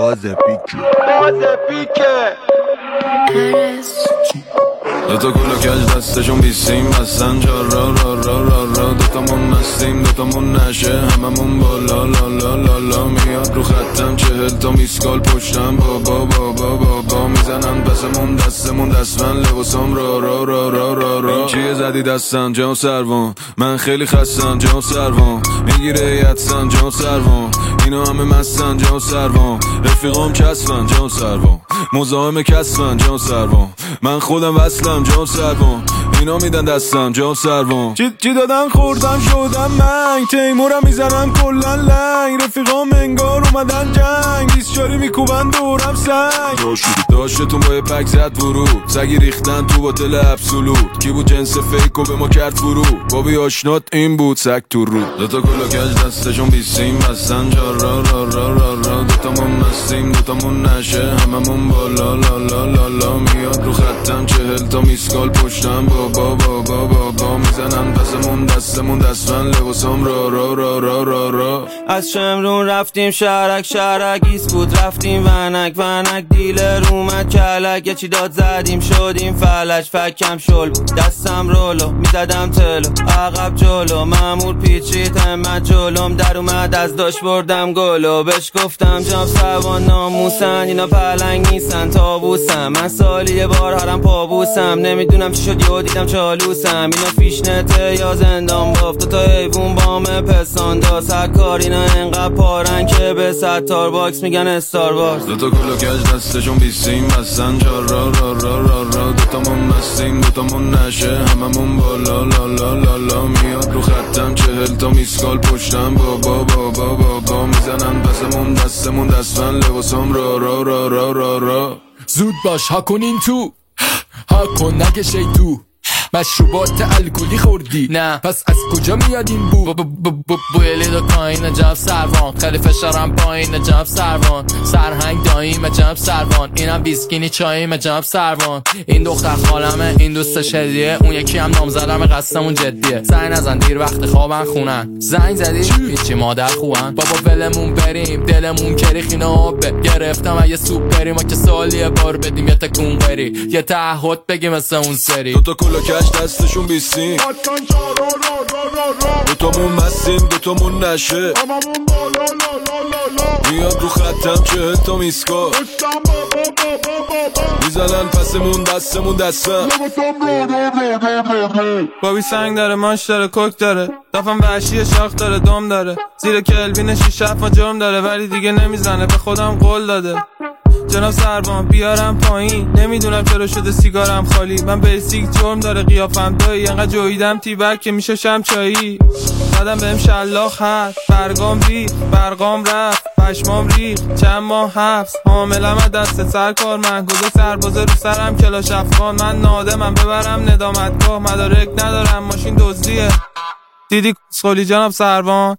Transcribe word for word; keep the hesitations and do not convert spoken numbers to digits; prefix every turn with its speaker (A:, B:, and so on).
A: فاز پیکه فاز پیکه
B: دوتا کلا کج دستشون بیسیم بستن جا را را را را را دوتامون مستیم دوتامون نشه هممون بالا لا لا لا لا میاد رو خطم چهل تا میسکال پشتم بابا بابا بابا میزنن پسمون دستمون دستمن لباسم را را را را را را چیه زدی دستن جام سروان من خیلی خستم جام سروان میگیره یدسن جام سروان اینا همه مستن جام سروان رفیقام کسفن جام سروان مزاحم کسفن جام سروان من خودم وصلم جام سروان اینا میدن دستم جام سروان چی, چی دادن خوردم شدم من تیمورم میزنم کلن لنگ رفیقام انگار اومدن جنگ بیسچاری میکوبن دورم سنگ داشتتون با یه پک زد ورود سگی ریختن تو باتل ابسولوت کی بود جنس فیکو به ما کرد فرو بابی آشنات این بود سگ تو رو دوتا کلا کج دستشون بیسیم بستن جا را را را را را دوتامون مستیم دوتامون نشه هممون بالا لا لا لا لا میاد رو خطم چهل تا میسکال پشتم بابا بابا بابا میزنن پسمون دستمون دستمن لباسم را را را را را را
C: از شمرون رفتیم شهرک شهرک ایسکوت رفتیم ونک ونک دیلر اومد کلک یه چی داد زدیم شدیم فلج فکم شل دستم رولو میزدم تلو عقب جلو مامور پیچید همت جلوم در اومد از داشت بردم گلو بهش گفتم جام سوان ناموسن اینا پلنگ نیستن تابوسم من سالی یه بار هرم پابوسم نمیدونم چی شد یهو دیدم چالوسم اینا فیشنته یا زندان بافت دوتا حیوون بام پستان داست هر کار اینا انقدر پارن که به ستار باکس میگن استار وارز
B: دوتا کلا کج دستشون بیسیم بستن جا را را را را را دوتامون مستیم دوتامون نشه هممون بالا لا لا لا لا میاد رو خطم چهل تا میسکال پشتم بابا بابا بابا میزنن پسمون دستمون دستمن لباسم را را را را را را
D: زود باش ها کنین تو ها کن نگه شیطو مشروبات الکلی خوردی
E: نه
D: پس از کجا میاد این بو
E: بوی لیدو کاین جاب سروان خیلی فشارم پایین جاب سروان سرهنگ داییم جاب سروان اینم بیسکینی چاییم جاب سروان این دختر خالمه این دوستش هدیه اون یکی هم نامزدم قصدمون جدیه زنگ نزن دیر وقت خوابن خونن زنگ زدی هیچی مادر خوان بابا ولمون بریم دلمون کریخینه آبه گرفتم اگه سوپ بریم ما که سالیه بار بدیم یه تکون بری یه تعهد بگیم مثل اون سری
B: دوتا کلا کش دستشون بیسیم دوتامون مستیم دوتامون نشه میاد رو خطم چهل تا میسکا میزنن پسمون دستمون دستم
C: بابی سنگ داره ماش داره کوک داره دفعم وحشی شاخ داره دم داره زیر کلبین شیش هفت جرم داره ولی دیگه نمیزنه به خودم قول داده جناب سروان بیارم پایین نمیدونم چرا شده سیگارم خالی من بیسیک جرم داره قیافم دایی انقدر جویدم تیبک که میشه شم چایی بعدم بهم شلاخ هست برگام ریخ برگام رفت پشمام ریخ چند ماه حبس حاملم از دست سرکار من گذاشت سربازه رو سرم کلاش افغان من نادمم ببرم ندامتگاه مدارک ندارم ماشین دزدیه دیدی کسخولی جناب سروان